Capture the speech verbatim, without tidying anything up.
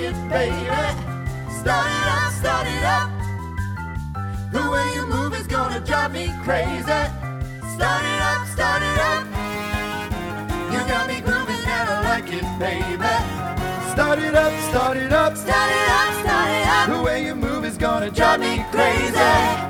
it, baby. Start it up, start it up. The way you move is gonna drive me crazy. Start it up, start it up. You got me grooving and I like it, baby. Start it up, start it up. Start it up, start it up. The way you move is gonna drive me crazy.